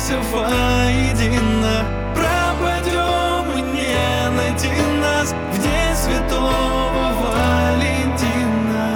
сплетемся воедино, пропадем и не найти нас в день Святого Валентина.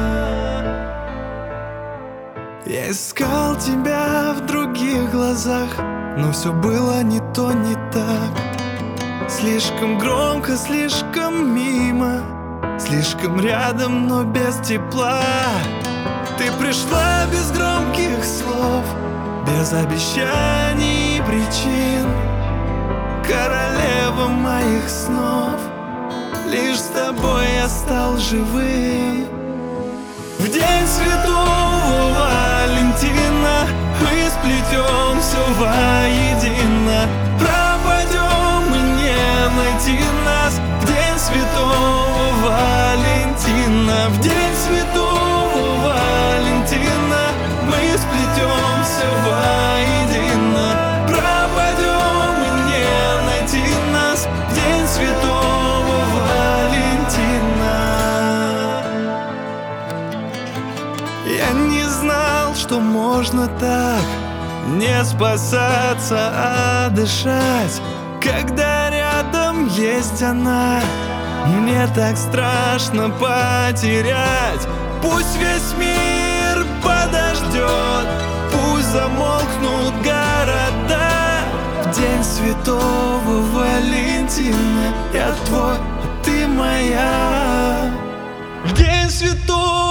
Я искал тебя в других глазах, но все было не то, не так. Слишком громко, слишком мимо, слишком рядом, но без тепла. Ты пришла без громких слов, без обещаний и причин, королева моих снов. Лишь с тобой я стал живым. В день Святого Валентина мы сплетемся воедино, пропадем и не найти нас в день Святого Валентина. В день Святого Валентина мы сплетемся воедино, пропадем и не найти нас в день Святого Валентина. Я не знал, что можно так не спасаться, а дышать, когда рядом есть она. Мне так страшно потерять. Пусть весь мир подождет, пусть замолкнут города. В день Святого Валентина я твой, а ты моя. В день Святого